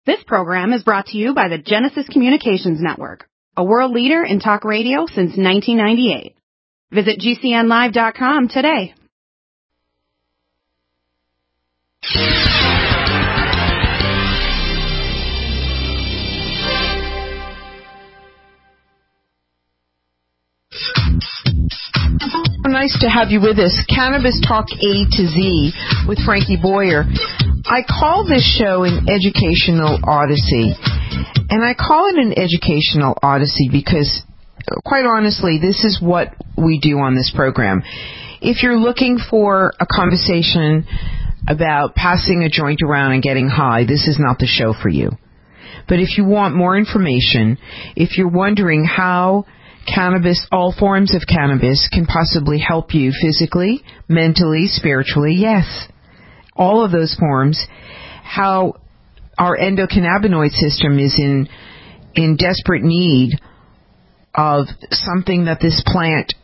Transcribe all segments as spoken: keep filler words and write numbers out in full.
This program is brought to you by the Genesis Communications Network, a world leader in talk radio since nineteen ninety-eight. Visit G C N live dot com today. Nice to have you with us. Cannabis Talk A to Z with Frankie Boyer. I call this show an educational odyssey. And I call it an educational odyssey because, quite honestly, this is what we do on this program. If you're looking for a conversation about passing a joint around and getting high, this is not the show for you. But if you want more information, if you're wondering how cannabis, all forms of cannabis, can possibly help you physically, mentally, spiritually, yes, all of those forms, how our endocannabinoid system is in in desperate need of something that this plant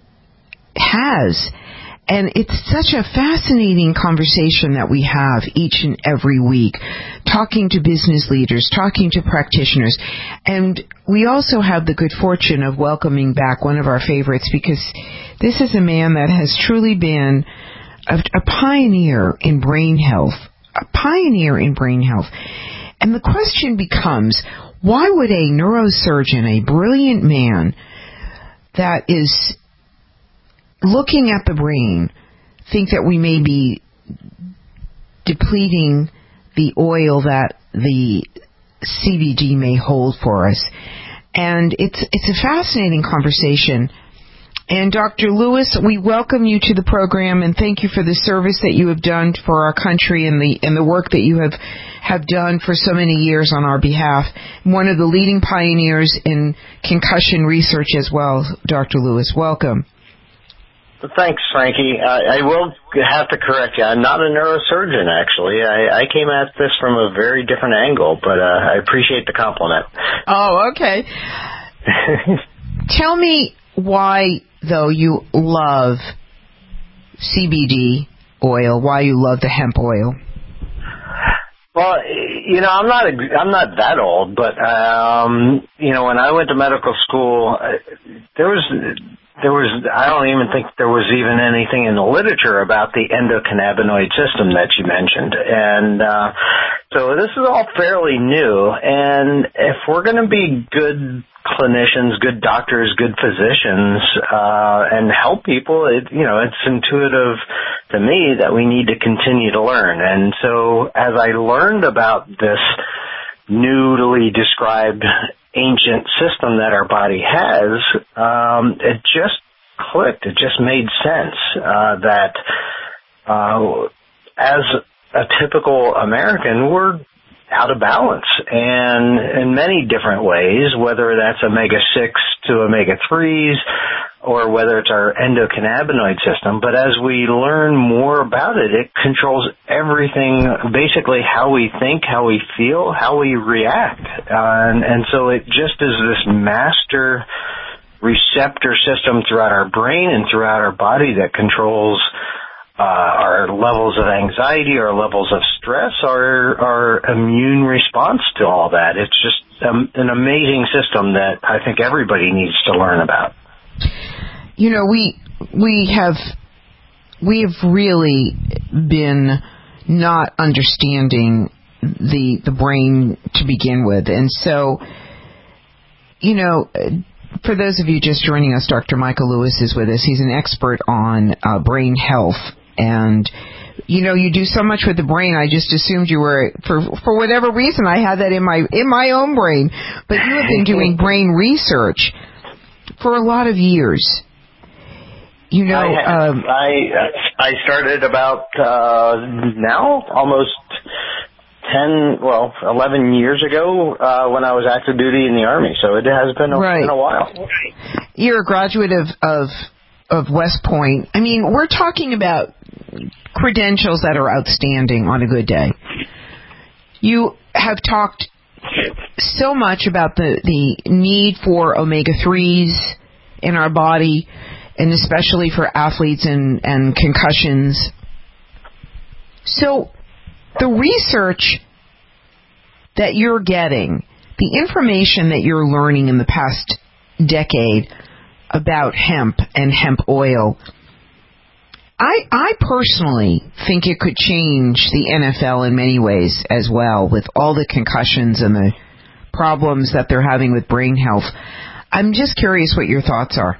has. And it's such a fascinating conversation that we have each and every week, talking to business leaders, talking to practitioners. And we also have the good fortune of welcoming back one of our favorites, because this is a man that has truly been a, a pioneer in brain health, a pioneer in brain health. And the question becomes, why would a neurosurgeon, a brilliant man that is looking at the brain, think that we may be depleting the oil that the C B D may hold for us? And it's it's a fascinating conversation. And Doctor Lewis, we welcome you to the program and thank you for the service that you have done for our country and the and the work that you have have done for so many years on our behalf. One of the leading pioneers in concussion research as well, Doctor Lewis. Welcome. Thanks, Frankie. I, I will have to correct you. I'm not a neurosurgeon, actually. I, I came at this from a very different angle, but uh, I appreciate the compliment. Oh, okay. Tell me why, though, you love C B D oil, why you love the hemp oil. Well, you know, I'm not a, I'm not that old, but um, you know, when I went to medical school, there was. There was, I don't even think there was even anything in the literature about the endocannabinoid system that you mentioned. And uh, so this is all fairly new. And if we're going to be good clinicians, good doctors, good physicians, uh, and help people, it, you know, it's intuitive to me that we need to continue to learn. And so as I learned about this newly described ancient system that our body has, um, it just clicked. It just made sense uh, that uh, as a typical American, we're out of balance, and in many different ways, whether that's omega six to omega threes, or whether it's our endocannabinoid system. But as we learn more about it, it controls everything, basically how we think, how we feel, how we react. Uh, and, and so it just is this master receptor system throughout our brain and throughout our body that controls uh, our levels of anxiety, our levels of stress, our, our immune response to all that. It's just um, an amazing system that I think everybody needs to learn about. You know, we we have we have really been not understanding the the brain to begin with, and so, you know, for those of you just joining us, Doctor Michael Lewis is with us. He's an expert on uh, brain health, and you know, you do so much with the brain. I just assumed you were, for for whatever reason, I had that in my in my own brain. But you have been doing brain research for a lot of years. You know, I um, I, I started about uh, now almost ten, well, eleven years ago uh, when I was active duty in the Army. So it has been a, right. been a while. You're a graduate of, of of West Point. I mean, we're talking about credentials that are outstanding on a good day. You have talked so much about the, the need for omega threes in our body, and especially for athletes and, and concussions. So the research that you're getting, the information that you're learning in the past decade about hemp and hemp oil, I, I personally think it could change the N F L in many ways as well, with all the concussions and the problems that they're having with brain health. I'm just curious what your thoughts are.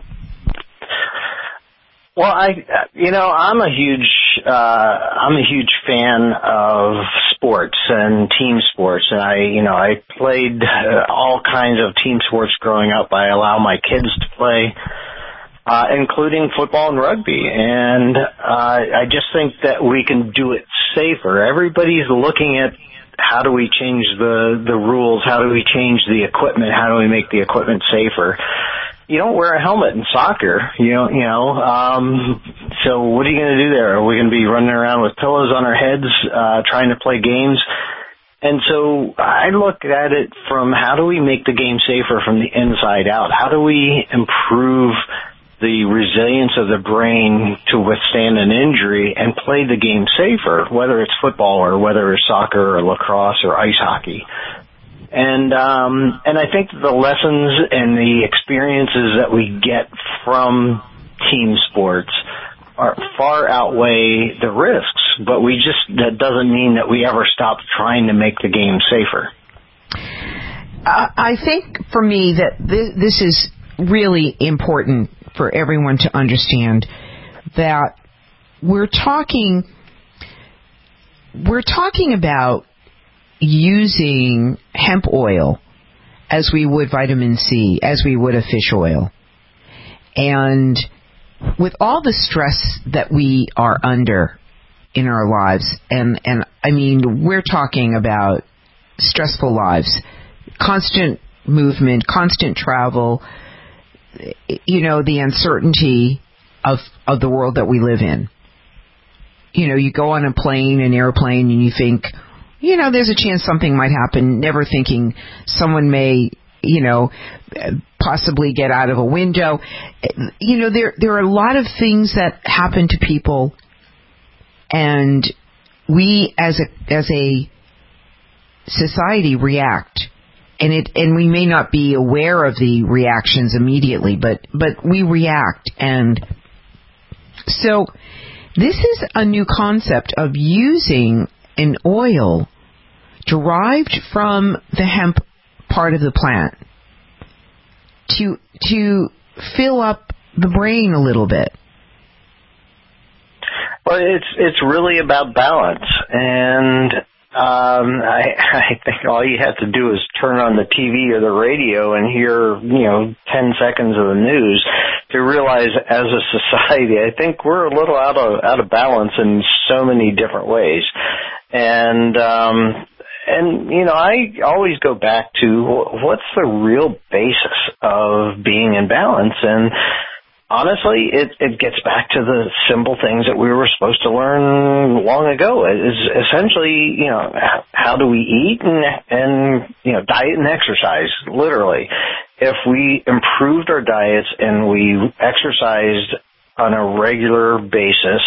Well, I, you know, I'm a huge, uh, I'm a huge fan of sports and team sports, and I, you know, I played uh, all kinds of team sports growing up. I allow my kids to play, uh, including football and rugby, and uh, I just think that we can do it safer. Everybody's looking at how do we change the the rules, how do we change the equipment, how do we make the equipment safer. You don't wear a helmet in soccer, you know, you know, um, so what are you going to do there? Are we going to be running around with pillows on our heads, uh, trying to play games? And so I look at it from how do we make the game safer from the inside out? How do we improve the resilience of the brain to withstand an injury and play the game safer, whether it's football or whether it's soccer or lacrosse or ice hockey? And um, and I think the lessons and the experiences that we get from team sports are far outweigh the risks. But we just that doesn't mean that we ever stop trying to make the game safer. Uh, I think for me that th- this is really important for everyone to understand that we're talking we're talking about using hemp oil as we would vitamin C, as we would a fish oil. And with all the stress that we are under in our lives, and, and I mean, we're talking about stressful lives, constant movement, constant travel, you know, the uncertainty of, of the world that we live in. You know, you go on a plane, an airplane, and you think, you know, there's a chance something might happen, never thinking someone may, you know, possibly get out of a window. You know, there there are a lot of things that happen to people, and we as a as a society react, and it and we may not be aware of the reactions immediately, but but we react. And so this is a new concept of using an oil derived from the hemp part of the plant to to fill up the brain a little bit. Well, it's it's really about balance, and um, I, I think all you have to do is turn on the T V or the radio and hear, you know, ten seconds of the news to realize, as a society, I think we're a little out of out of balance in so many different ways. And, um, and, you know, I always go back to what's the real basis of being in balance. And honestly, it, it gets back to the simple things that we were supposed to learn long ago. It's essentially, you know, how do we eat and, and, you know, diet and exercise, literally. If we improved our diets and we exercised on a regular basis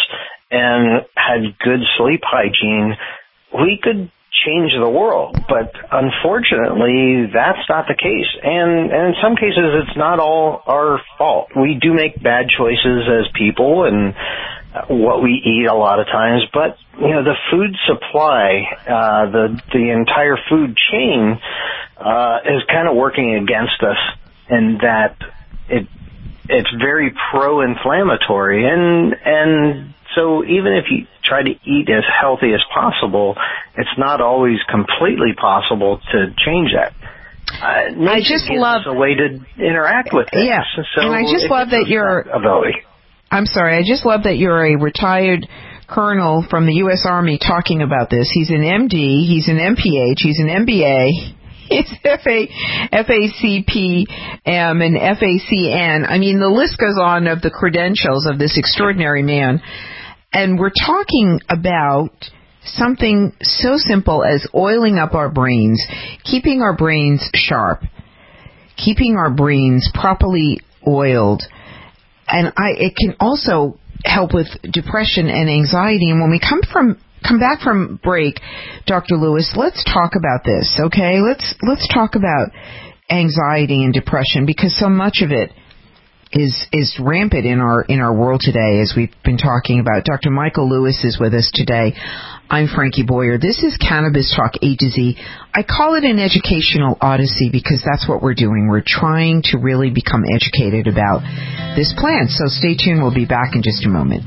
and had good sleep hygiene, we could change the world. But unfortunately, that's not the case. And, and in some cases, it's not all our fault. We do make bad choices as people and what we eat a lot of times. But, you know, the food supply, uh, the, the entire food chain, uh, is kind of working against us in that it, it's very pro-inflammatory. And, and, So even if you try to eat as healthy as possible, it's not always completely possible to change that. Uh, I just love a way to interact with it. Yeah, so and I just love that you're. I'm sorry. I just love that you're a retired colonel from the U S Army talking about this. He's an M D. He's an M P H. He's an M B A. He's F A, F A C P M and F A C N. I mean, the list goes on of the credentials of this extraordinary man. And we're talking about something so simple as oiling up our brains, keeping our brains sharp, keeping our brains properly oiled. And I, it can also help with depression and anxiety. And when we come from come back from break, Doctor Lewis, let's talk about this, okay? Let's let's talk about anxiety and depression, because so much of it is is rampant in our in our world today, as we've been talking about. Doctor Michael Lewis is with us today. I'm Frankie Boyer. This is Cannabis Talk A to Z. I call it an educational odyssey because that's what we're doing. We're trying to really become educated about this plant. So stay tuned. We'll be back in just a moment.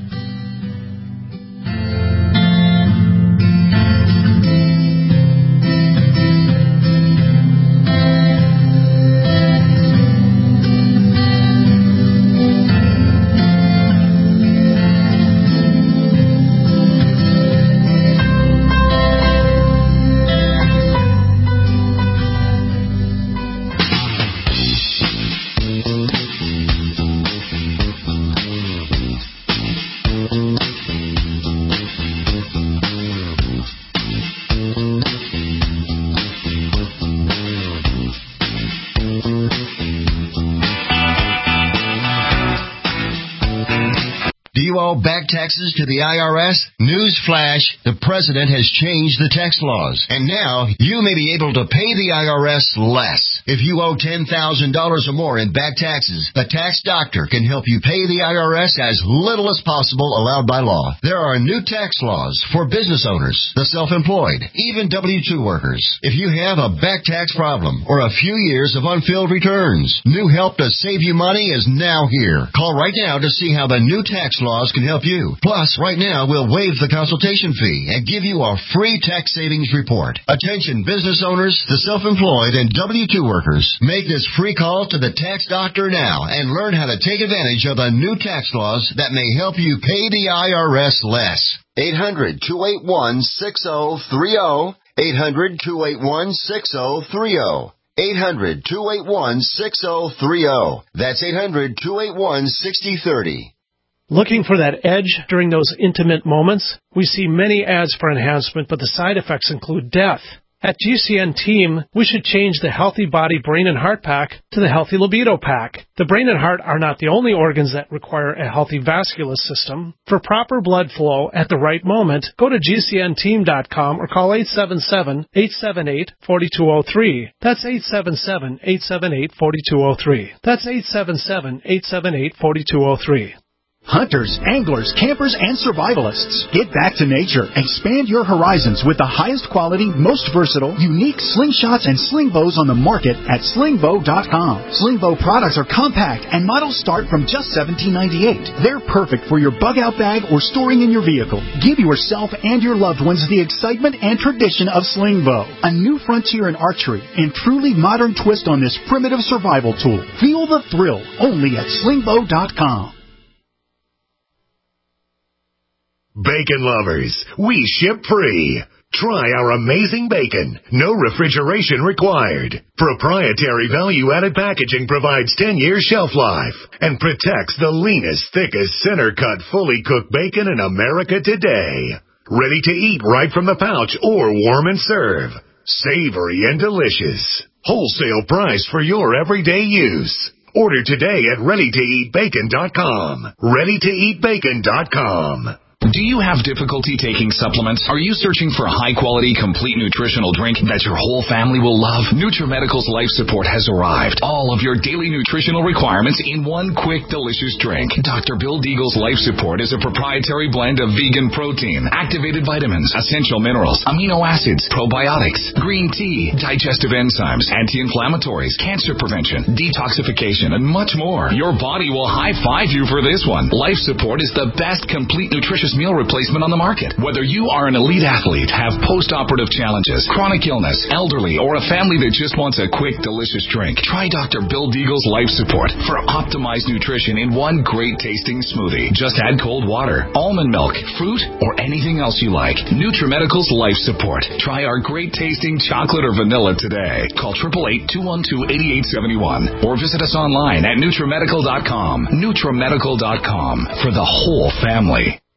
Back taxes to the I R S? News flash, the president has changed the tax laws, and now you may be able to pay the I R S less. If you owe ten thousand dollars or more in back taxes, the tax doctor can help you pay the I R S as little as possible allowed by law. There are new tax laws for business owners, the self-employed, even W two workers. If you have a back tax problem or a few years of unfilled returns, new help to save you money is now here. Call right now to see how the new tax laws can help you. Plus, right now, we'll waive the consultation fee and give you a free tax savings report. Attention business owners, the self-employed, and W two workers. Make this free call to the tax doctor now and learn how to take advantage of the new tax laws that may help you pay the I R S less. eight hundred, two eight one, six oh three oh. eight hundred, two eight one, six oh three oh. eight hundred, two eight one, six oh three oh. That's eight hundred, two eight one, six oh three oh. Looking for that edge during those intimate moments? We see many ads for enhancement, but the side effects include death. At G C N Team, we should change the Healthy Body, Brain, and Heart Pack to the Healthy Libido Pack. The brain and heart are not the only organs that require a healthy vascular system. For proper blood flow at the right moment, go to G C N team dot com or call eight seven seven, eight seven eight, four two zero three. That's eight seven seven, eight seven eight, four two zero three. That's eight seven seven, eight seven eight, four two zero three. Hunters, anglers, campers, and survivalists. Get back to nature. Expand your horizons with the highest quality, most versatile, unique slingshots and sling bows on the market at sling bow dot com. Sling bow products are compact and models start from just seventeen ninety-eight. They're perfect for your bug-out bag or storing in your vehicle. Give yourself and your loved ones the excitement and tradition of sling bow. A new frontier in archery and truly modern twist on this primitive survival tool. Feel the thrill only at sling bow dot com. Bacon lovers, we ship free. Try our amazing bacon. No refrigeration required. Proprietary value-added packaging provides ten years shelf life and protects the leanest, thickest, center-cut, fully cooked bacon in America today. Ready to eat right from the pouch or warm and serve. Savory and delicious. Wholesale price for your everyday use. Order today at ready to eat bacon dot com. ready to eat bacon dot com. Do you have difficulty taking supplements? Are you searching for a high-quality, complete nutritional drink that your whole family will love? NutriMedical's Life Support has arrived. All of your daily nutritional requirements in one quick, delicious drink. Doctor Bill Deagle's Life Support is a proprietary blend of vegan protein, activated vitamins, essential minerals, amino acids, probiotics, green tea, digestive enzymes, anti-inflammatories, cancer prevention, detoxification, and much more. Your body will high-five you for this one. Life Support is the best complete nutritious meal replacement on the market. Whether you are an elite athlete, have post-operative challenges, chronic illness, elderly, or a family that just wants a quick, delicious drink, try Doctor Bill Deagle's Life Support for optimized nutrition in one great tasting smoothie. Just add cold water, almond milk, fruit, or anything else you like. NutriMedical's Life Support. Try our great tasting chocolate or vanilla today. Call eight eight eight, two one two, eight eight seven one or visit us online at NutriMedical dot com. NutriMedical dot com for the whole family.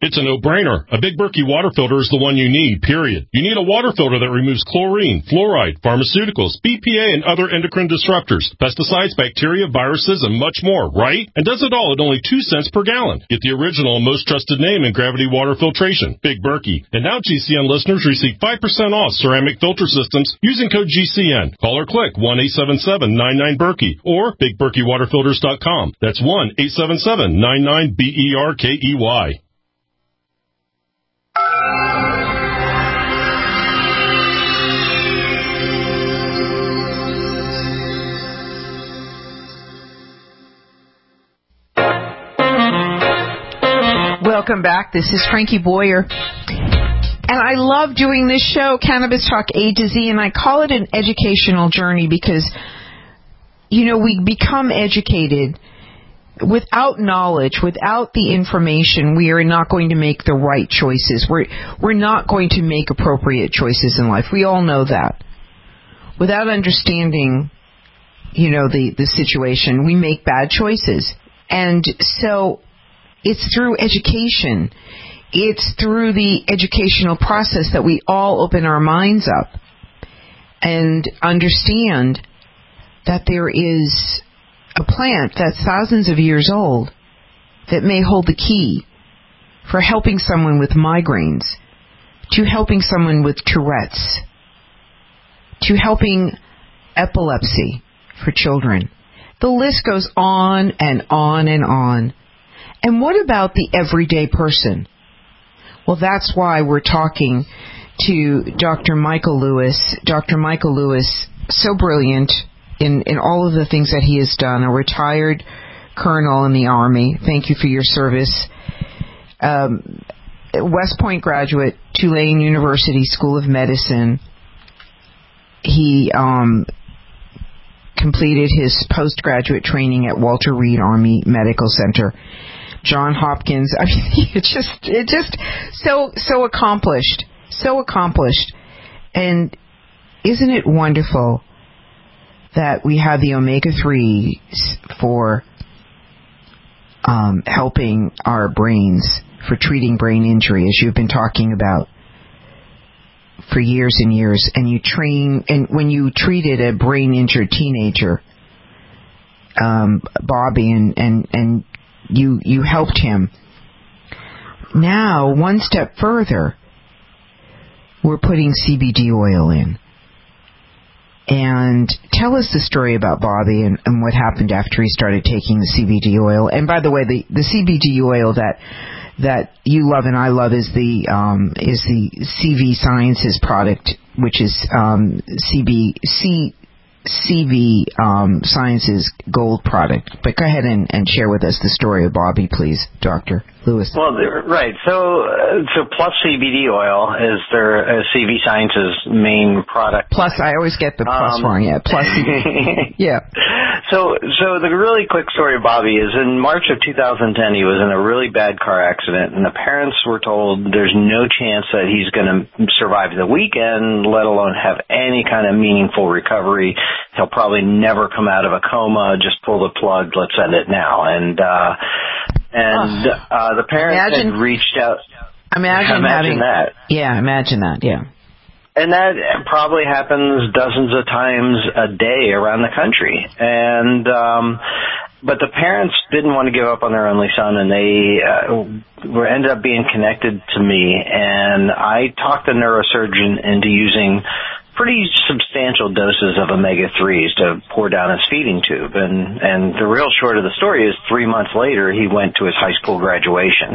It's a no-brainer. A Big Berkey water filter is the one you need, period. You need a water filter that removes chlorine, fluoride, pharmaceuticals, B P A, and other endocrine disruptors, pesticides, bacteria, viruses, and much more, right? And does it all at only two cents per gallon. Get the original and most trusted name in gravity water filtration, Big Berkey. And now G C N listeners receive five percent off ceramic filter systems using code G C N. Call or click one eight seven seven nine nine Berkey or big berkey water filters dot com. That's one eight seven seven nine nine B E R K E Y. Welcome back. This is Frankie Boyer. And I love doing this show, Cannabis Talk A to Z, and I call it an educational journey because, you know, we become educated. Without knowledge, without the information, we are not going to make the right choices. We're, we're not going to make appropriate choices in life. We all know that. Without understanding, you know, the, the situation, we make bad choices. And so it's through education. It's through the educational process that we all open our minds up and understand that there is a plant that's thousands of years old that may hold the key for helping someone with migraines, to helping someone with Tourette's, to helping epilepsy for children. The list goes on and on and on. And what about the everyday person? Well, that's why we're talking to Doctor Michael Lewis. Doctor Michael Lewis, so brilliant in, in all of the things that he has done, a retired colonel in the Army. Thank you for your service. Um, West Point graduate, Tulane University School of Medicine. He um, completed his postgraduate training at Walter Reed Army Medical Center. John Hopkins. I mean, it just, it just so, so accomplished, so accomplished. And isn't it wonderful that we have the omega threes for um, helping our brains, for treating brain injury, as you've been talking about for years and years. And you train, and when you treated a brain injured teenager, um, Bobby, and, and, and you, you helped him. Now, one step further, we're putting C B D oil in. And tell us the story about Bobby and, and what happened after he started taking the C B D oil. And by the way, the, the C B D oil that that you love and I love is the um, is the C V Sciences product, which is um, C B C. C V um, Sciences Gold product. But go ahead and, and share with us the story of Bobby, please, Doctor Lewis. Well, right. So, uh, so Plus C B D oil is their uh, C V Sciences main product. Plus, I always get the plus um, wrong. Yeah, Plus C B D. Yeah. So, so the really quick story of Bobby is in March of two thousand ten, he was in a really bad car accident, and the parents were told there's no chance that he's going to survive the weekend, let alone have any kind of meaningful recovery. He'll probably never come out of a coma. Just pull the plug. Let's end it now. And uh, and oh. uh, the parents imagine, had reached out. Imagine, imagine having that. Yeah, imagine that. Yeah. And that probably happens dozens of times a day around the country. And um, but the parents didn't want to give up on their only son, and they uh, were ended up being connected to me. And I talked the neurosurgeon into using pretty substantial doses of omega threes to pour down his feeding tube. And, and the real short of the story is three months later, he went to his high school graduation.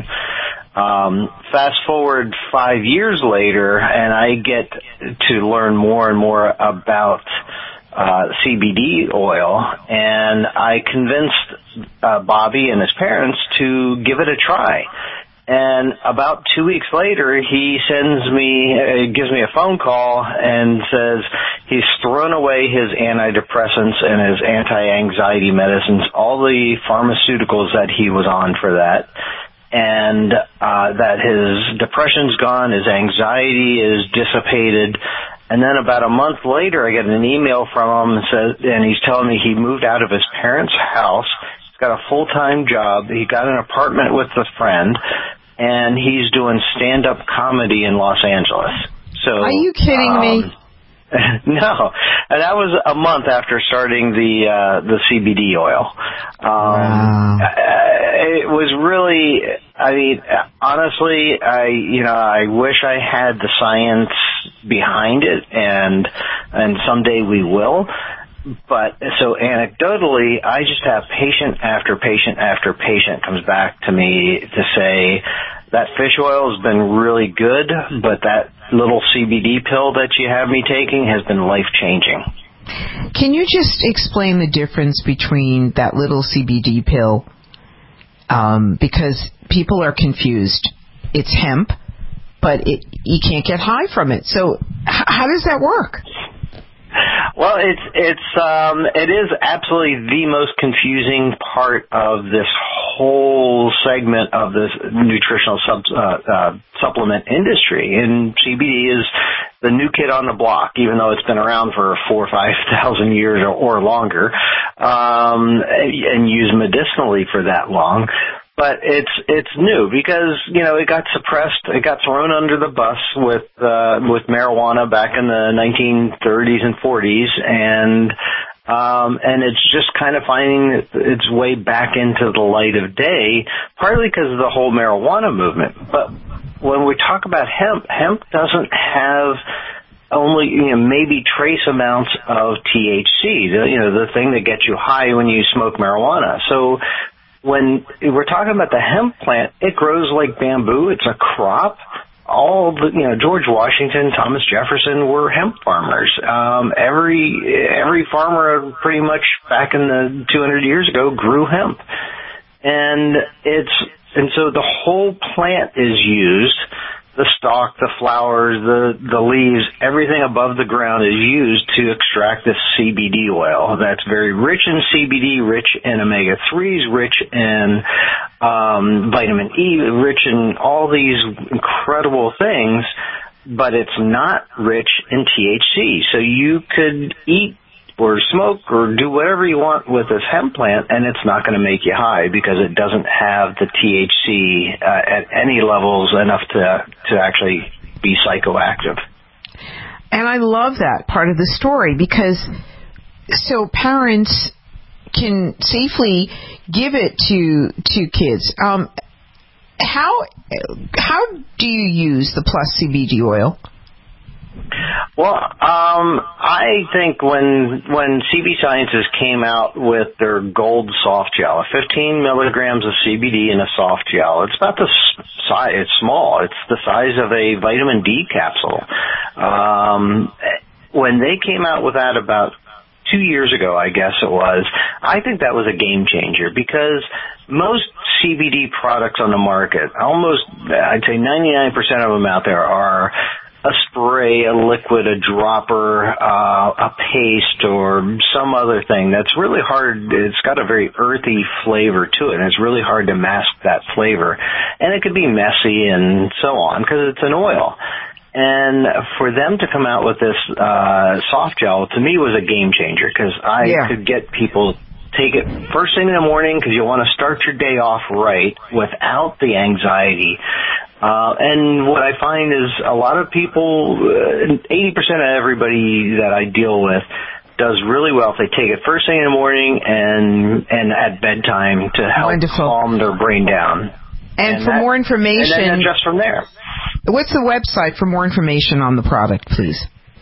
Um, fast forward five years later, and I get to learn more and more about uh, C B D oil, and I convinced uh, Bobby and his parents to give it a try. And about two weeks later, he sends me, uh, gives me a phone call and says he's thrown away his antidepressants and his anti-anxiety medicines, all the pharmaceuticals that he was on for that, and uh, that his depression's gone, his anxiety is dissipated. And then about a month later, I get an email from him and says, and he's telling me he moved out of his parents' house. Got a full-time job. He got an apartment with a friend, and he's doing stand-up comedy in Los Angeles. So, are you kidding um, me? No, and that was a month after starting the uh, the C B D oil. Um, wow. It was really, I mean, honestly, I you know I wish I had the science behind it, and and someday we will. But so anecdotally, I just have patient after patient after patient comes back to me to say that fish oil has been really good, but that little C B D pill that you have me taking has been life-changing. Can you just explain the difference between that little C B D pill? Um, because people are confused. It's hemp, but it, you can't get high from it. So h- how does that work? Well, it's it's um, it is absolutely the most confusing part of this whole segment of this nutritional sub, uh, uh, supplement industry. And C B D is the new kid on the block, even though it's been around for four or five thousand years or, or longer, um, and used medicinally for that long. But it's it's new because, you know, it got suppressed, it got thrown under the bus with uh, with marijuana back in the nineteen thirties and forties, and um, and it's just kind of finding its way back into the light of day, partly because of the whole marijuana movement. But when we talk about hemp, hemp doesn't have only, you know, maybe trace amounts of T H C, the, you know, the thing that gets you high when you smoke marijuana. So when we're talking about the hemp plant, it grows like bamboo. It's a crop. All the, you know, George Washington, Thomas Jefferson were hemp farmers. Um, every every farmer pretty much back in the two hundred years ago grew hemp. And it's and so the whole plant is used. The stalk, the flowers, the, the leaves, everything above the ground is used to extract this C B D oil that's very rich in C B D, rich in omega threes, rich in um, vitamin E, rich in all these incredible things, but it's not rich in T H C. So you could eat or smoke or do whatever you want with this hemp plant, and it's not going to make you high because it doesn't have the T H C uh, at any levels enough to to actually be psychoactive. And I love that part of the story because so parents can safely give it to to kids. Um, how how do you use the Plus C B D oil? Well, um, I think when when C B Sciences came out with their gold soft gel, fifteen milligrams of C B D in a soft gel, it's about the size. It's small. It's the size of a vitamin D capsule. Um, when they came out with that about two years ago, I guess it was, I think that was a game changer because most C B D products on the market, almost, I'd say ninety-nine percent of them out there are a spray, a liquid, a dropper, uh, a paste, or some other thing that's really hard. It's got a very earthy flavor to it, and it's really hard to mask that flavor. And it could be messy and so on because it's an oil. And for them to come out with this uh, soft gel, to me, was a game changer because I yeah. could get people take it first thing in the morning because you want to start your day off right without the anxiety. Uh, and what I find is a lot of people, uh, eighty percent of everybody that I deal with does really well if they take it first thing in the morning and and at bedtime to help Wonderful. calm their brain down. And, and for that, more information... And then adjust from there. What's the website for more information on the product, please?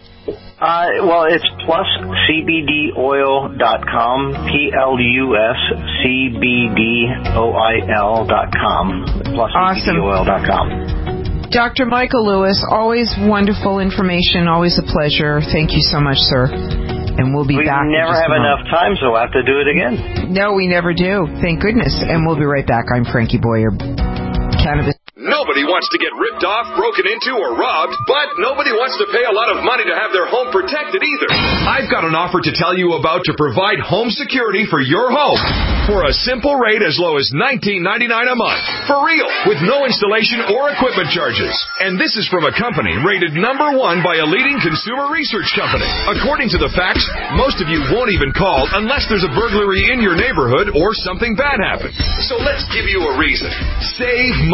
Uh, well, it's plus C B D oil dot com, P L U S C B D O I L dot com, plus awesome. C B D oil dot com. Doctor Michael Lewis, always wonderful information, always a pleasure. Thank you so much, sir. And we'll be we back. We never have enough time, so we'll have to do it again. No, we never do. Thank goodness. And we'll be right back. I'm Frankie Boyer. Cannabis. Nobody wants to get ripped off, broken into, or robbed, but nobody wants to pay a lot of money to have their home protected either. I've got an offer to tell you about to provide home security for your home for a simple rate as low as nineteen ninety-nine a month. For real, with no installation or equipment charges. And this is from a company rated number one by a leading consumer research company. According to the facts, most of you won't even call unless there's a burglary in your neighborhood or something bad happens. So let's give you a reason. Save money.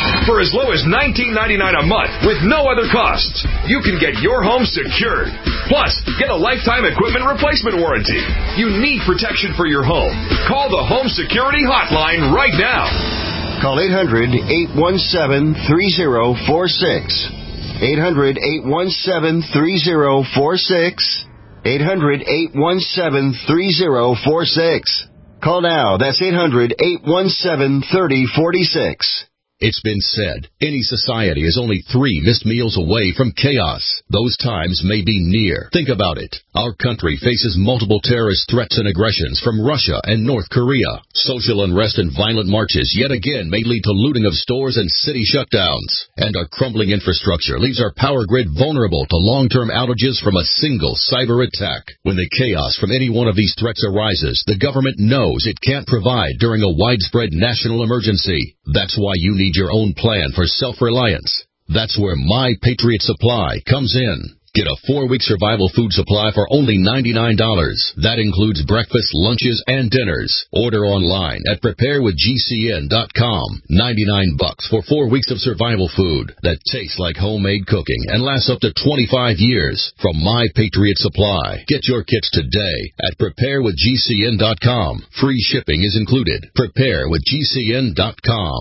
For as low as nineteen ninety-nine dollars a month with no other costs, you can get your home secured. Plus, get a lifetime equipment replacement warranty. You need protection for your home. Call the Home Security Hotline right now. Call eight hundred, eight one seven, three zero four six. eight hundred, eight one seven, three zero four six. eight hundred, eight one seven, three zero four six. Call now. That's eight hundred, eight one seven, three zero four six. It's been said, any society is only three missed meals away from chaos. Those times may be near. Think about it. Our country faces multiple terrorist threats and aggressions from Russia and North Korea. Social unrest and violent marches yet again may lead to looting of stores and city shutdowns. And our crumbling infrastructure leaves our power grid vulnerable to long-term outages from a single cyber attack. When the chaos from any one of these threats arises, the government knows it can't provide during a widespread national emergency. That's why you need your own plan for self-reliance. That's where My Patriot Supply comes in. Get a four-week survival food supply for only ninety-nine dollars. That includes breakfast, lunches, and dinners. Order online at prepare with G C N dot com. ninety-nine bucks for four weeks of survival food that tastes like homemade cooking and lasts up to twenty-five years from My Patriot Supply. Get your kits today at prepare with G C N dot com. Free shipping is included. prepare with G C N dot com.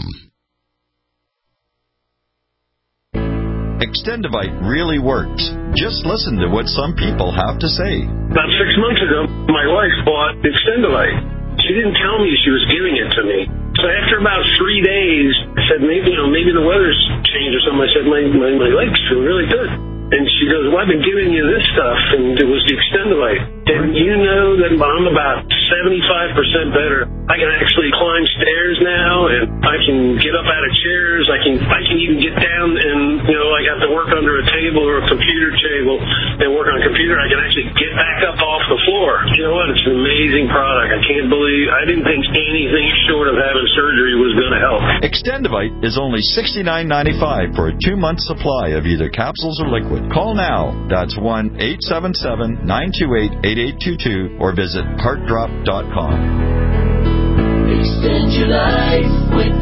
Extendivite really works. Just listen to what some people have to say. About six months ago, my wife bought Extendivite. She didn't tell me she was giving it to me. So after about three days, I said, maybe, you know, maybe the weather's changed or something. I said, my, my, my legs feel really good. And she goes, well, I've been giving you this stuff, and it was the Extendivite. And you know that I'm about seventy-five percent better. I can actually climb stairs now, and I can get up out of chairs. I can I can even get down and, you know, I have to work under a table or a computer table and work on a computer. I can actually get back up off the floor. You know what? It's an amazing product. I can't believe, I didn't think anything short of having surgery was going to help. Extendivite is only sixty-nine ninety-five for a two-month supply of either capsules or liquid. Call now. That's one eight seven seven, nine two eight, eight eight two two or visit heart drop dot com. Extend your life with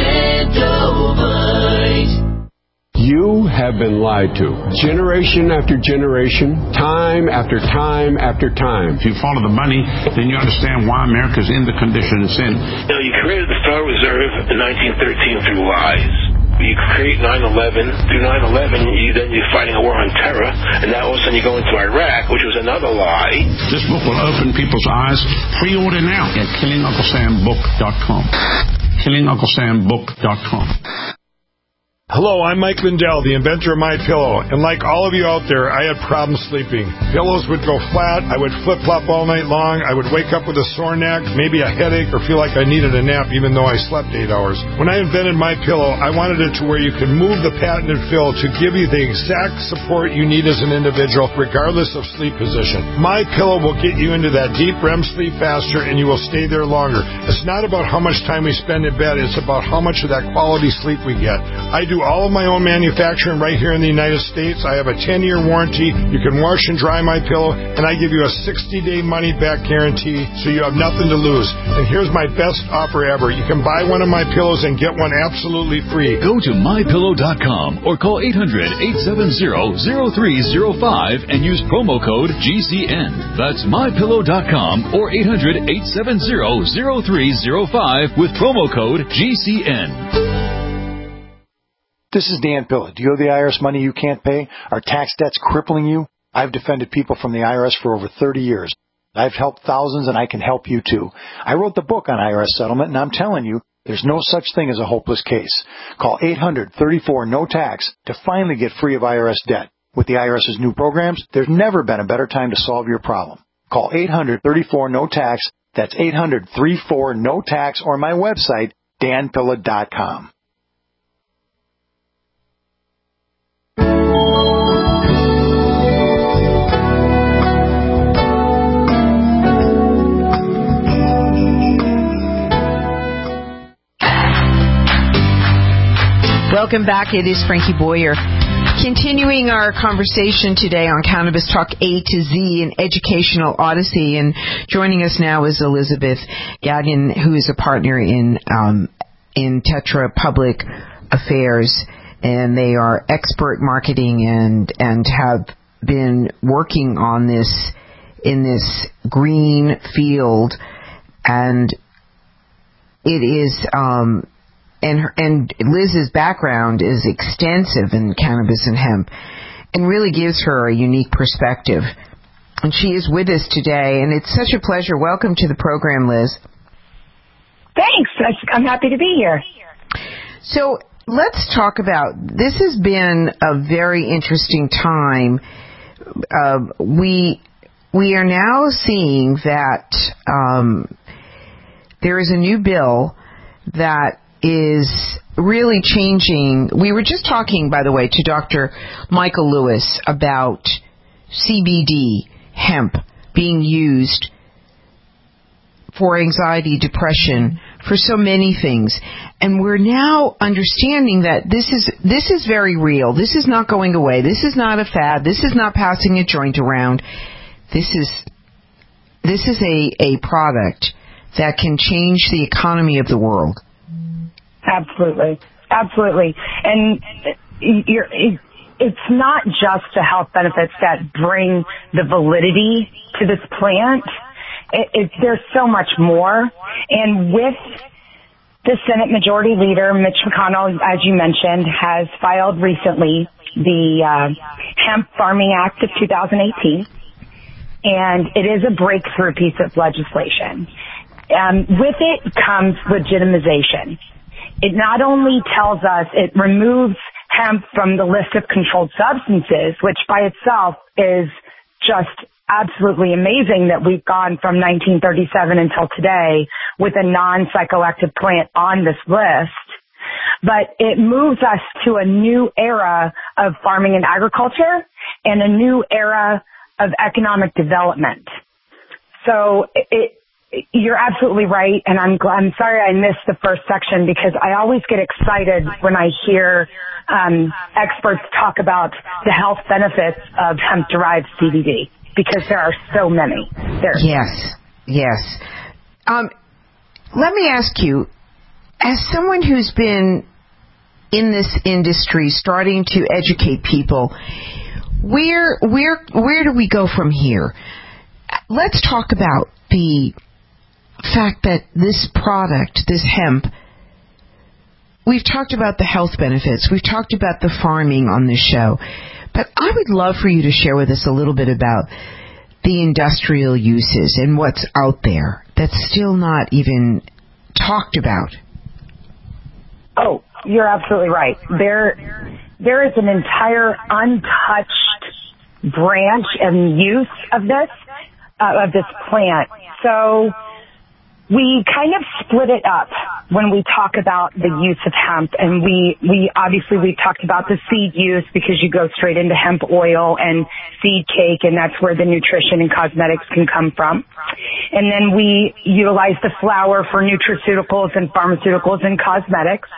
Extendivite. You have been lied to. Generation after generation, time after time after time. If you follow the money, then you understand why America's in the condition it's in. You know, you created the Federal Reserve in nineteen thirteen through lies. You create nine eleven. Through nine eleven, you, then you're fighting a war on terror, and now all of a sudden you go into Iraq, which was another lie. This book will open people's eyes. Pre-order now at killing uncle sam book dot com. killing uncle sam book dot com. Hello, I'm Mike Lindell, the inventor of MyPillow, and like all of you out there, I had problems sleeping. Pillows would go flat, I would flip-flop all night long, I would wake up with a sore neck, maybe a headache, or feel like I needed a nap even though I slept eight hours. When I invented MyPillow, I wanted it to where you could move the patented fill to give you the exact support you need as an individual, regardless of sleep position. MyPillow will get you into that deep R E M sleep faster, and you will stay there longer. It's not about how much time we spend in bed, it's about how much of that quality sleep we get. I do all of my own manufacturing right here in the United States. I have a ten-year warranty. You can wash and dry my pillow, and I give you a sixty-day money-back guarantee, so you have nothing to lose. And here's my best offer ever. You can buy one of my pillows and get one absolutely free. Go to my pillow dot com or call eight hundred, eight seven zero, zero three zero five and use promo code G C N. That's my pillow dot com or eight hundred, eight seven zero, zero three zero five with promo code G C N. This is Dan Pilla. Do you owe the I R S money you can't pay? Are tax debts crippling you? I've defended people from the I R S for over thirty years. I've helped thousands, and I can help you too. I wrote the book on I R S settlement, and I'm telling you, there's no such thing as a hopeless case. Call eight hundred, thirty-four, no tax to finally get free of I R S debt. With the I R S's new programs, there's never been a better time to solve your problem. Call eight hundred, thirty-four, no tax. That's eight hundred, thirty-four, no tax, or my website, dan pilla dot com. Welcome back. It is Frankie Boyer. Continuing our conversation today on Cannabis Talk A to Z, an educational odyssey. And joining us now is Elizabeth Gagnon, who is a partner in um, in Tetra Public Affairs, and they are expert marketing and and have been working on this in this green field, and it is um, and her, and Liz's background is extensive in cannabis and hemp, and really gives her a unique perspective. And she is with us today, and it's such a pleasure. Welcome to the program, Liz. Thanks. I'm happy to be here. So let's talk about, this has been a very interesting time. Uh, we we are now seeing that um, there is a new bill that is really changing. We were just talking, by the way, to Doctor Michael Lewis about C B D, hemp, being used for anxiety, depression, for so many things. And we're now understanding that this is this is very real. This is not going away. This is not a fad. This is not passing a joint around. This is this is a, a product that can change the economy of the world. Absolutely. Absolutely. And you're, it's not just the health benefits that bring the validity to this plant. It, it, there's so much more. And with the Senate Majority Leader, Mitch McConnell, as you mentioned, has filed recently the uh, Hemp Farming Act of two thousand eighteen. And it is a breakthrough piece of legislation. Um, with it comes legitimization. It not only tells us, it removes hemp from the list of controlled substances, which by itself is just absolutely amazing that we've gone from nineteen thirty-seven until today with a non-psychoactive plant on this list. But it moves us to a new era of farming and agriculture and a new era of economic development. So it, you're absolutely right, and I'm I'm sorry I missed the first section because I always get excited when I hear um, experts talk about the health benefits of hemp-derived C B D, because there are so many. There. Yes, yes. Um, let me ask you, as someone who's been in this industry, starting to educate people, where where where do we go from here? Let's talk about the fact that this product, this hemp, we've talked about the health benefits, we've talked about the farming on this show, but I would love for you to share with us a little bit about the industrial uses and what's out there that's still not even talked about. Oh, you're absolutely right. There, there is an entire untouched branch and use of this, uh, of this plant. So we kind of split it up when we talk about the use of hemp, and we, we obviously we've talked about the seed use because you go straight into hemp oil and seed cake, and that's where the nutrition and cosmetics can come from. And then we utilize the flower for nutraceuticals and pharmaceuticals and cosmetics.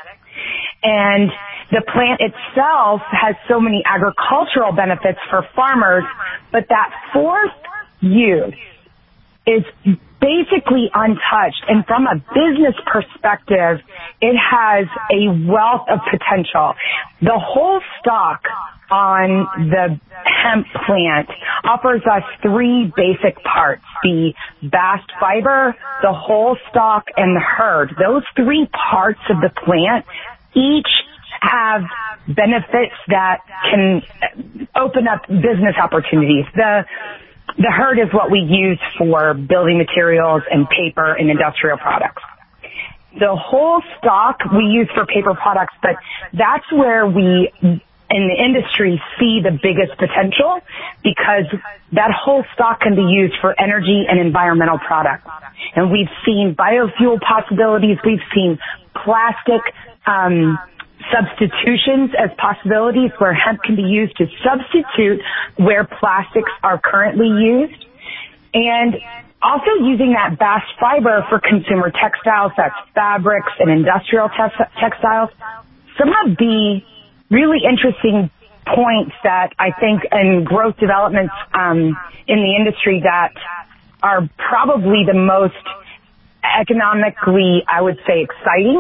And the plant itself has so many agricultural benefits for farmers, but that fourth use is basically untouched. And from a business perspective, it has a wealth of potential. The whole stalk on the hemp plant offers us three basic parts: the bast fiber, the whole stalk, and the hurd. Those three parts of the plant each have benefits that can open up business opportunities. The The hurd is what we use for building materials and paper and industrial products. The whole stalk we use for paper products, but that's where we in the industry see the biggest potential, because that whole stalk can be used for energy and environmental products. And we've seen biofuel possibilities. We've seen plastic um substitutions as possibilities where hemp can be used to substitute where plastics are currently used. And also using that bast fiber for consumer textiles, that's fabrics and industrial te- textiles. Some of the really interesting points that I think in growth developments um, in the industry that are probably the most economically, I would say, exciting.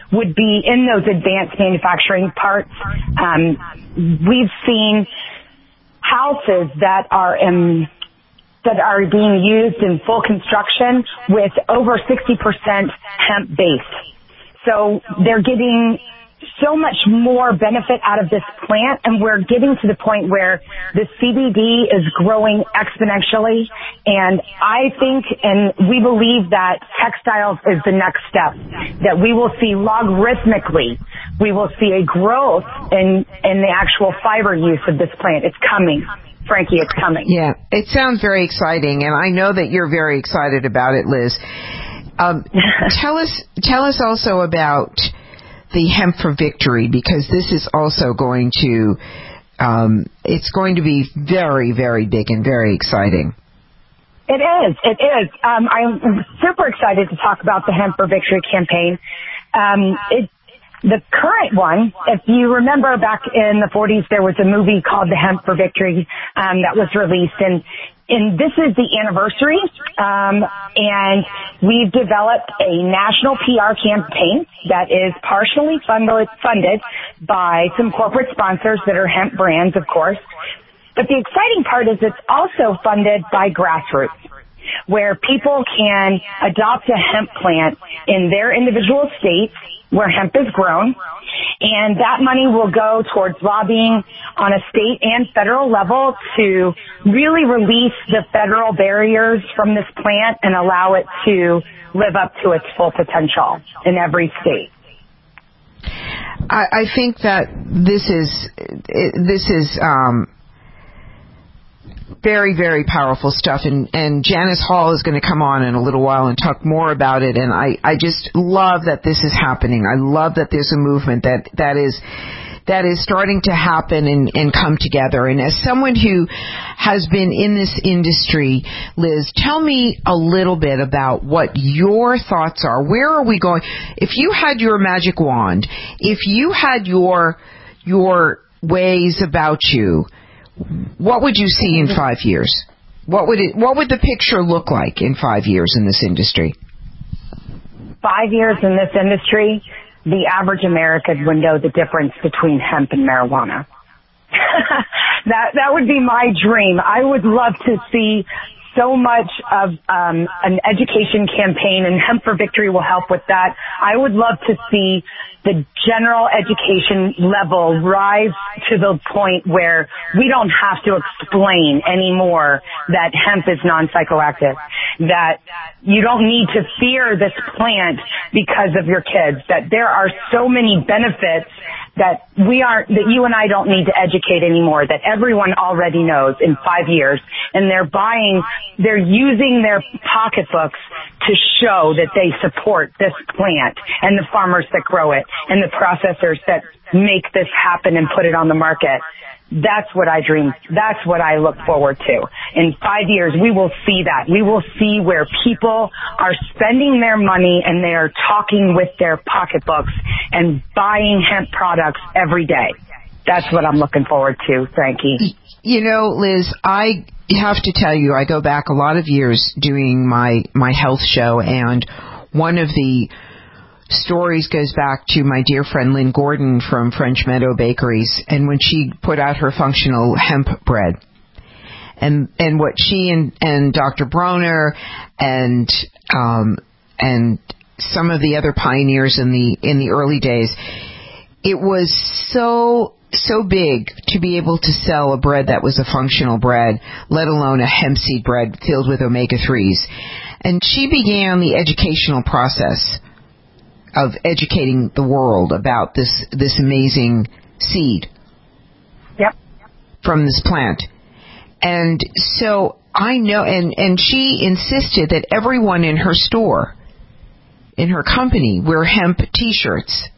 would be in those advanced manufacturing parts. Um, we've seen houses that are in, that are being used in full construction with over sixty percent hemp base. So they're getting so much more benefit out of this plant, and we're getting to the point where the C B D is growing exponentially, and I think and we believe that textiles is the next step, that we will see logarithmically, we will see a growth in, in the actual fiber use of this plant. It's coming. Frankie, it's coming. Yeah, it sounds very exciting, and I know that you're very excited about it, Liz. Um, tell us, tell us also about the Hemp for Victory, because this is also going to, um, it's going to be very, very big and very exciting. It is. It is. Um, I'm super excited to talk about the Hemp for Victory campaign. Um, it, the current one, if you remember back in the forties, there was a movie called The Hemp for Victory um, that was released, and And this is the anniversary, um, and we've developed a national P R campaign that is partially funded, funded by some corporate sponsors that are hemp brands, of course. But the exciting part is it's also funded by grassroots, where people can adopt a hemp plant in their individual states where hemp is grown, and that money will go towards lobbying on a state and federal level to really release the federal barriers from this plant and allow it to live up to its full potential in every state. I, I think that this is this is um, very, very powerful stuff, and, and Janice Hall is going to come on in a little while and talk more about it, and I, I just love that this is happening. I love that there's a movement that, that is that is starting to happen and, and come together. And as someone who has been in this industry, Liz, tell me a little bit about what your thoughts are. Where are we going? If you had your magic wand, if you had your your ways about you, what would you see in five years? What would it? What would the picture look like in five years in this industry? Five years in this industry, the average American would know the difference between hemp and marijuana. that that would be my dream. I would love to see so much of um, an education campaign, and Hemp for Victory will help with that. I would love to see the general education level rise to the point where we don't have to explain anymore that hemp is non-psychoactive, that you don't need to fear this plant because of your kids, that there are so many benefits that we aren't, that you and I don't need to educate anymore, that everyone already knows in five years, and they're buying, they're using their pocketbooks to show that they support this plant and the farmers that grow it and the processors that make this happen and put it on the market. That's what I dream. That's what I look forward to. In five years, we will see that. We will see where people are spending their money and they are talking with their pocketbooks and buying hemp products every day. That's what I'm looking forward to, Frankie. You know, Liz, I have to tell you, I go back a lot of years doing my, my health show, and one of the stories goes back to my dear friend Lynn Gordon from French Meadow Bakeries, and when she put out her functional hemp bread, and and what she and, and Doctor Broner and um, and some of the other pioneers in the in the early days, it was so so big to be able to sell a bread that was a functional bread, let alone a hemp seed bread filled with omega threes. And she began the educational process of educating the world about this this amazing seed. Yep. From this plant. And so I know, and, and she insisted that everyone in her store, in her company, wear hemp t-shirts.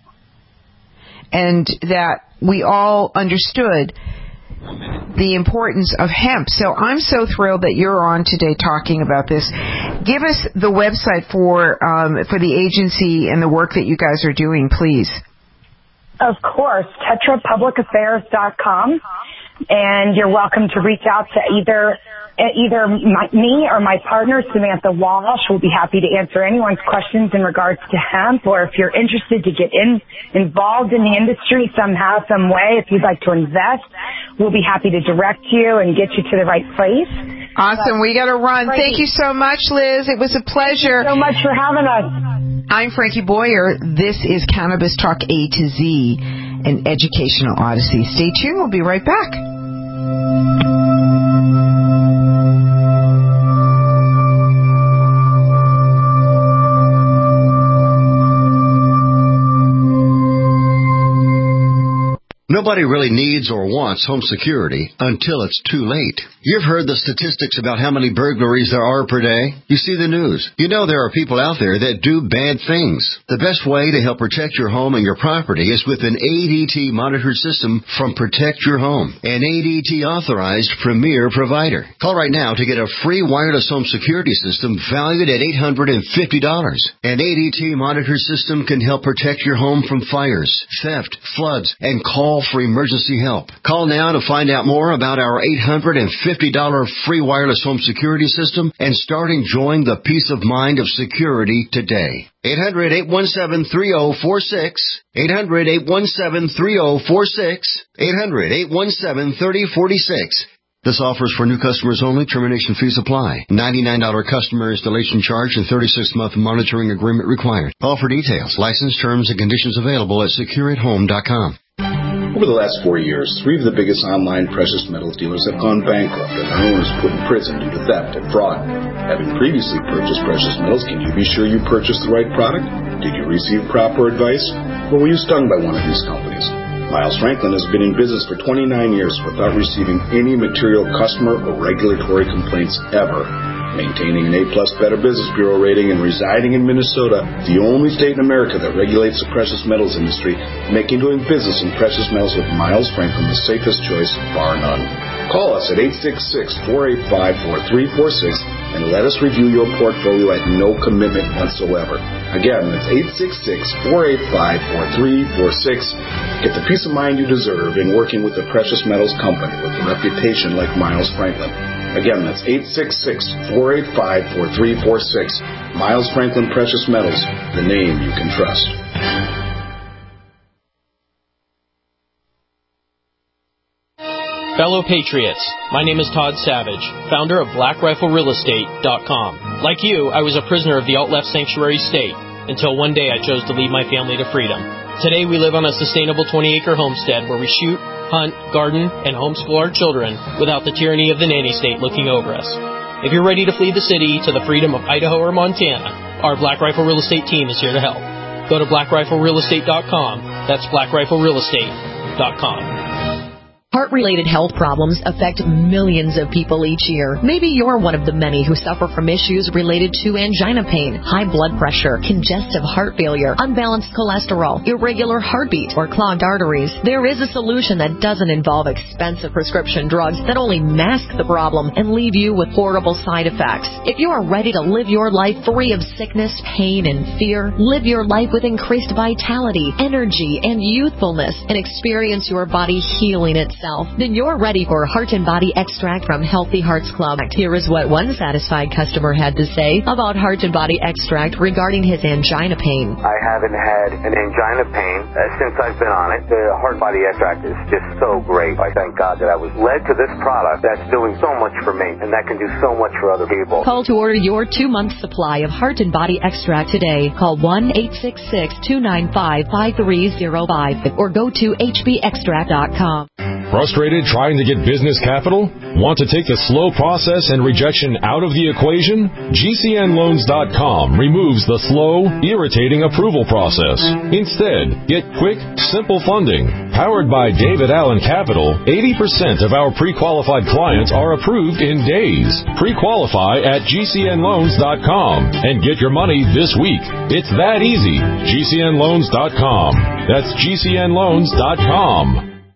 And that we all understood the importance of hemp. So I'm so thrilled that you're on today talking about this. Give us the website for um, for the agency and the work that you guys are doing, please. Of course, tetra public affairs dot com. and you're welcome to reach out to either either my, me or my partner, Samantha Walsh. We'll be happy to answer anyone's questions in regards to hemp, or if you're interested to get in involved in the industry somehow, some way, if you'd like to invest, we'll be happy to direct you and get you to the right place. Awesome. But we got to run. Frankie, thank you so much, Liz. It was a pleasure. Thank you so much for having us. I'm Frankie Boyer. This is Cannabis Talk A to Z, an educational odyssey. Stay tuned. We'll be right back. Nobody really needs or wants home security until it's too late. You've heard the statistics about how many burglaries there are per day. You see the news. You know there are people out there that do bad things. The best way to help protect your home and your property is with an A D T monitored system from Protect Your Home, an A D T authorized premier provider. Call right now to get a free wireless home security system valued at eight hundred fifty dollars. An A D T monitored system can help protect your home from fires, theft, floods, and call for emergency help. Call now to find out more about our eight hundred fifty dollars free wireless home security system and start enjoying the peace of mind of security today. eight hundred, eight one seven, three oh four six. eight hundred, eight one seven, three oh four six. eight hundred, eight one seven, three oh four six. This offer is for new customers only. Termination fees apply. ninety-nine dollars customer installation charge and thirty-six month monitoring agreement required. Call for details. License terms and conditions available at secure at home dot com. Over the last four years, three of the biggest online precious metals dealers have gone bankrupt and their owners put in prison due to theft and fraud. Having previously purchased precious metals, can you be sure you purchased the right product? Did you receive proper advice? Or were you stung by one of these companies? Miles Franklin has been in business for twenty-nine years without receiving any material customer or regulatory complaints ever. Maintaining an A-plus Better Business Bureau rating and residing in Minnesota, the only state in America that regulates the precious metals industry, making doing business in precious metals with Miles Franklin the safest choice, bar none. Call us at eight six six, four eight five, four three four six and let us review your portfolio at no commitment whatsoever. Again, that's eight six six, four eight five, four three four six. Get the peace of mind you deserve in working with a precious metals company with a reputation like Miles Franklin. Again, that's eight six six, four eight five, four three four six. Miles Franklin Precious Metals, the name you can trust. Fellow Patriots, my name is Todd Savage, founder of Black Rifle Real Estate dot com. Like you, I was a prisoner of the alt-left sanctuary state until one day I chose to lead my family to freedom. Today we live on a sustainable twenty-acre homestead where we shoot, hunt, garden, and homeschool our children without the tyranny of the nanny state looking over us. If you're ready to flee the city to the freedom of Idaho or Montana, our Black Rifle Real Estate team is here to help. Go to Black Rifle Real Estate dot com. That's Black Rifle Real Estate dot com. Heart-related health problems affect millions of people each year. Maybe you're one of the many who suffer from issues related to angina pain, high blood pressure, congestive heart failure, unbalanced cholesterol, irregular heartbeat, or clogged arteries. There is a solution that doesn't involve expensive prescription drugs that only mask the problem and leave you with horrible side effects. If you are ready to live your life free of sickness, pain, and fear, live your life with increased vitality, energy, and youthfulness, and experience your body healing itself, then you're ready for Heart and Body Extract from Healthy Hearts Club. Here is what one satisfied customer had to say about Heart and Body Extract regarding his angina pain. I haven't had an angina pain uh, since I've been on it. The Heart and Body Extract is just so great. I thank God that I was led to this product that's doing so much for me and that can do so much for other people. Call to order your two-month supply of Heart and Body Extract today. Call one eight six six, two nine five, five three zero five or go to H B extract dot com. Frustrated trying to get business capital? Want to take the slow process and rejection out of the equation? G C N loans dot com removes the slow, irritating approval process. Instead, get quick, simple funding. Powered by David Allen Capital, eighty percent of our pre-qualified clients are approved in days. Pre-qualify at G C N loans dot com and get your money this week. It's that easy. G C N loans dot com. That's G C N loans dot com.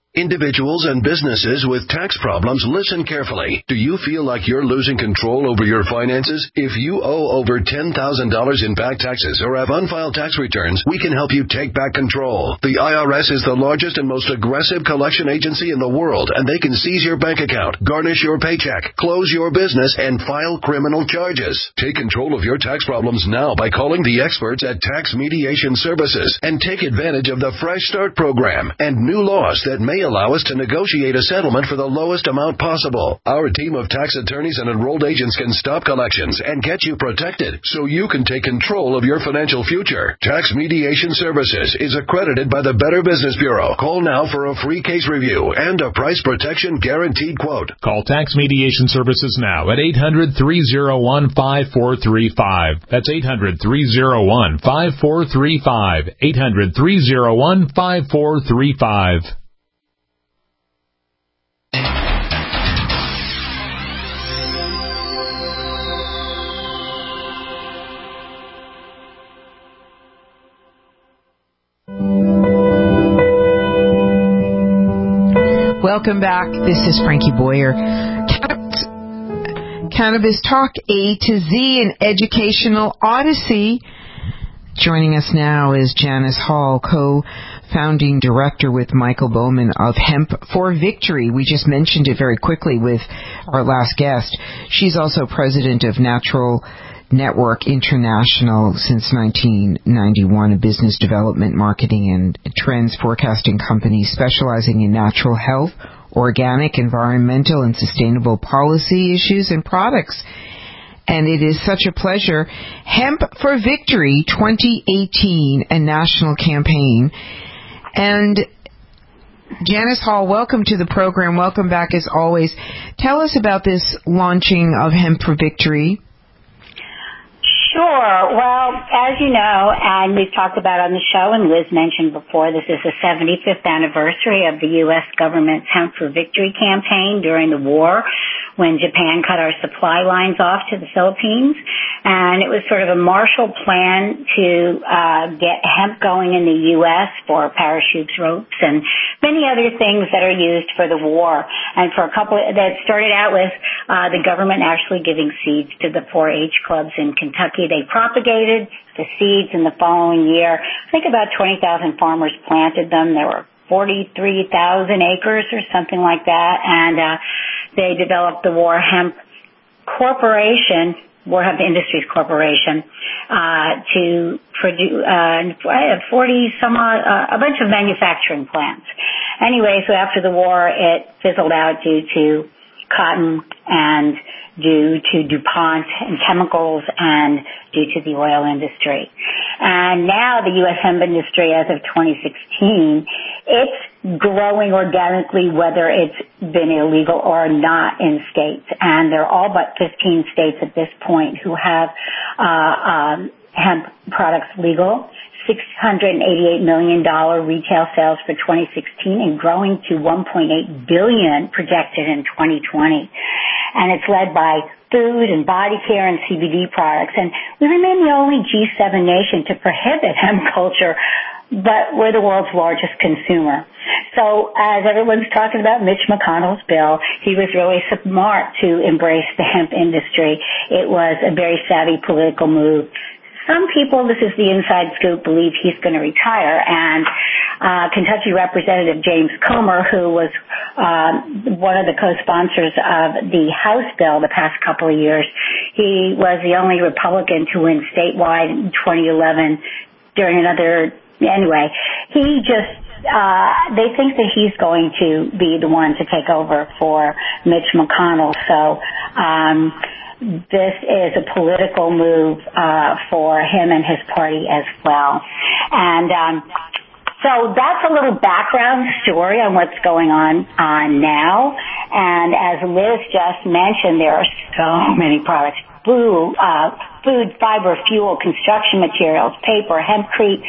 Individuals and businesses with tax problems, listen carefully. Do you feel like you're losing control over your finances? If you owe over ten thousand dollars in back taxes or have unfiled tax returns, we can help you take back control. The I R S is the largest and most aggressive collection agency in the world, and they can seize your bank account, garnish your paycheck, close your business, and file criminal charges. Take control of your tax problems now by calling the experts at Tax Mediation Services and take advantage of the Fresh Start program and new laws that may allow us to negotiate a settlement for the lowest amount possible. Our team of tax attorneys and enrolled agents can stop collections and get you protected so you can take control of your financial future. Tax Mediation Services is accredited by the Better Business Bureau. Call now for a free case review and a price protection guaranteed quote. Call Tax Mediation Services now at eight hundred, three oh one, five four three five. That's eight hundred, three oh one, five four three five. eight hundred, three oh one, five four three five. Welcome back. This is Frankie Boyer. Cannabis Talk A to Z, an educational odyssey. Joining us now is Janice Hall, co-founding director with Michael Bowman of Hemp for Victory. We just mentioned it very quickly with our last guest. She's also president of Natural Network International since nineteen ninety-one, a business development, marketing, and trends forecasting company specializing in natural health, organic, environmental, and sustainable policy issues and products. And it is such a pleasure. Hemp for Victory twenty eighteen, a national campaign. And Janice Hall, welcome to the program. Welcome back as always. Tell us about this launching of Hemp for Victory. Sure. Well, as you know, and we've talked about on the show, and Liz mentioned before, this is the seventy-fifth anniversary of the U S government's Hemp for Victory campaign during the war, when Japan cut our supply lines off to the Philippines. And it was sort of a Marshall Plan to uh, get hemp going in the U S for parachutes, ropes, and many other things that are used for the war. And for a couple of, that started out with uh, the government actually giving seeds to the four H clubs in Kentucky. They propagated the seeds in the following year. I think about twenty thousand farmers planted them. There were forty-three thousand acres or something like that. And uh, they developed the War Hemp Corporation, War Hemp Industries Corporation, uh, to produce uh, forty some odd, uh, a bunch of manufacturing plants. Anyway, so after the war, it fizzled out due to cotton and due to DuPont and chemicals and due to the oil industry. And now the U S hemp industry, as of twenty sixteen, it's growing organically, whether it's been illegal or not in states. And there are all but fifteen states at this point who have uh, um, hemp products legal. six hundred eighty-eight million dollars retail sales for twenty sixteen and growing to one point eight billion dollars projected in twenty twenty. And it's led by food and body care and C B D products. And we remain the only G seven nation to prohibit hemp culture, but we're the world's largest consumer. So as everyone's talking about Mitch McConnell's bill, he was really smart to embrace the hemp industry. It was a very savvy political move. Some people, this is the inside scoop, believe he's going to retire. And uh, Kentucky Representative James Comer, who was uh, one of the co-sponsors of the House bill the past couple of years, he was the only Republican to win statewide in twenty eleven during another, anyway, he just, uh, they think that he's going to be the one to take over for Mitch McConnell. So, um, this is a political move uh, for him and his party as well. And um, so that's a little background story on what's going on uh, now. And as Liz just mentioned, there are so many products. Food, uh, food, fiber, fuel, construction materials, paper, hempcrete,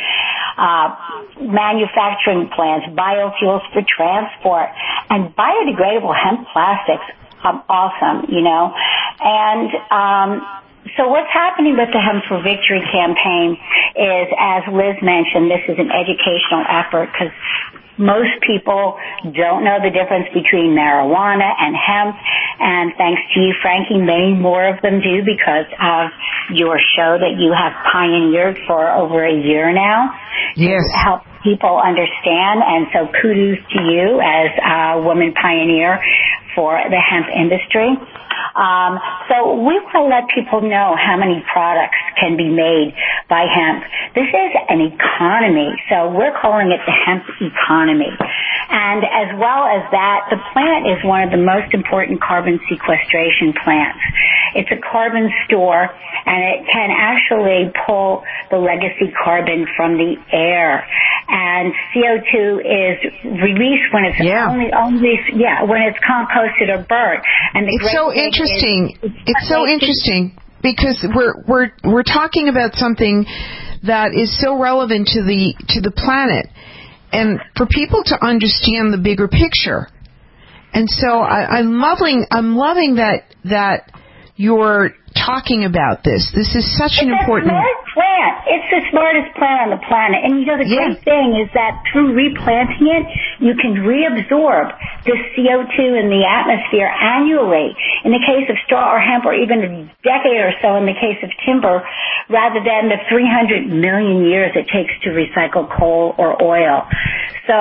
uh, manufacturing plants, biofuels for transport, and biodegradable hemp plastics. Um, awesome, you know. And um, So what's happening with the Hemp for Victory campaign is, as Liz mentioned, this is an educational effort because most people don't know the difference between marijuana and hemp, and thanks to you, Frankie, many more of them do because of your show that you have pioneered for over a year now. Yes. To help people understand, and so kudos to you as a woman pioneer for the hemp industry. Um, so we want to let people know how many products can be made by hemp. This is an economy, so we're calling it the hemp economy. And as well as that, the plant is one of the most important carbon sequestration plants. It's a carbon store, and it can actually pull the legacy carbon from the air. And C O two is released when it's yeah. only, only, yeah, when it's composted or burnt. And the it's so interesting. Is, it's, it's so interesting because we're we're we're talking about something that is so relevant to the to the planet, and for people to understand the bigger picture. And so I, I'm loving I'm loving that that you're talking about this. This is such it's an important smart plant. It's the smartest plant on the planet. And you know, the yeah. great thing is that through replanting it, you can reabsorb the C O two in the atmosphere annually. In the case of straw or hemp, or even a decade or so in the case of timber, rather than the three hundred million years it takes to recycle coal or oil. So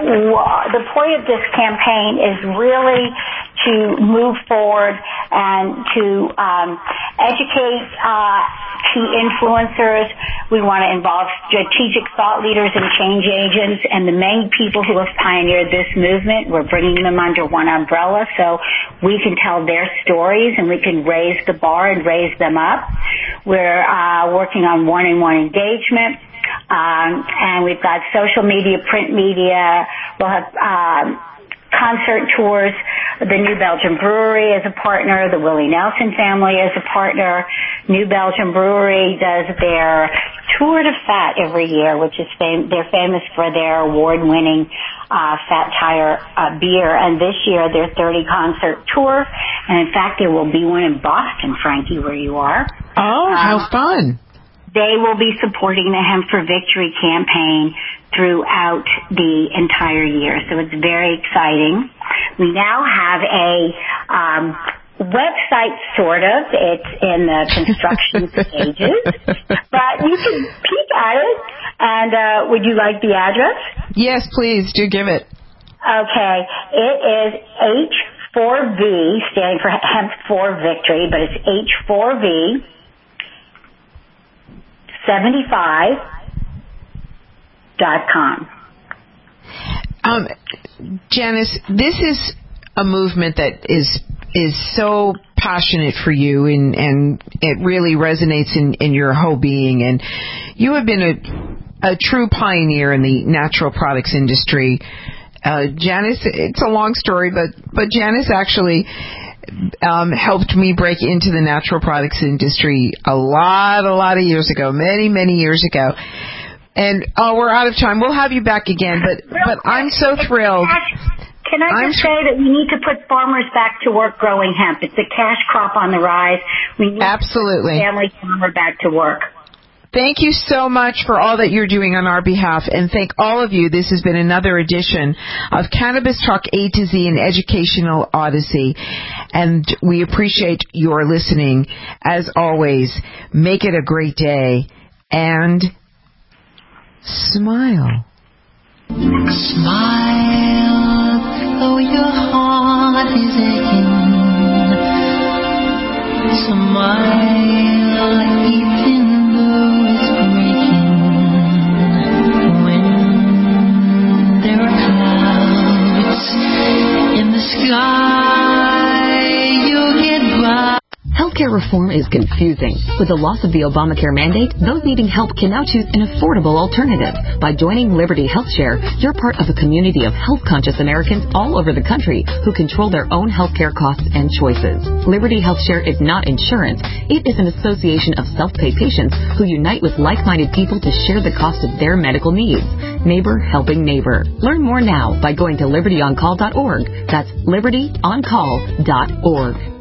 uh, the point of this campaign is really to move forward and to um, educate uh, key influencers. We want to involve strategic thought leaders and change agents, and the many people who have pioneered this movement. We're bringing them under one umbrella so we can tell their stories and we can raise the bar and raise them up. We're uh, working on one-on-one engagement. Um, and we've got social media, print media. We'll have um, concert tours. The New Belgium Brewery is a partner. The Willie Nelson family is a partner. New Belgium Brewery does their Tour de Fat every year, which is fam- they're famous for their award-winning uh, Fat Tire uh, beer. And this year, their thirty concert tour. And in fact, there will be one in Boston, Frankie, where you are. Oh, um, how fun. They will be supporting the Hemp for Victory campaign throughout the entire year. So it's very exciting. We now have a um, website, sort of. It's in the construction stages. But you can peek at it. And uh, would you like the address? Yes, please. Do give it. Okay. It is H four V, standing for Hemp for Victory, but it's H four V. seventy-five dot com. Um, Janice, this is a movement that is is so passionate for you, and, and it really resonates in, in your whole being. And you have been a, a true pioneer in the natural products industry. Uh, Janice, it's a long story, but, but Janice actually Um, helped me break into the natural products industry a lot, a lot of years ago, many, many years ago. And oh, we're out of time. We'll have you back again, but but I'm so thrilled. Can I just I'm say that we need to put farmers back to work growing hemp? It's a cash crop on the rise. We need Absolutely. to put the family farmer back to work. Thank you so much for all that you're doing on our behalf, and thank all of you. This has been another edition of Cannabis Talk A to Z, an educational odyssey, and we appreciate your listening. As always, make it a great day, and smile. Smile, though your heart is aching. Smile, even though it's breaking. When there are clouds in the sky, you'll get by. Healthcare reform is confusing. With the loss of the Obamacare mandate, those needing help can now choose an affordable alternative. By joining Liberty HealthShare, you're part of a community of health-conscious Americans all over the country who control their own healthcare costs and choices. Liberty HealthShare is not insurance. It is an association of self-pay patients who unite with like-minded people to share the cost of their medical needs. Neighbor helping neighbor. Learn more now by going to liberty on call dot org. That's liberty on call dot org.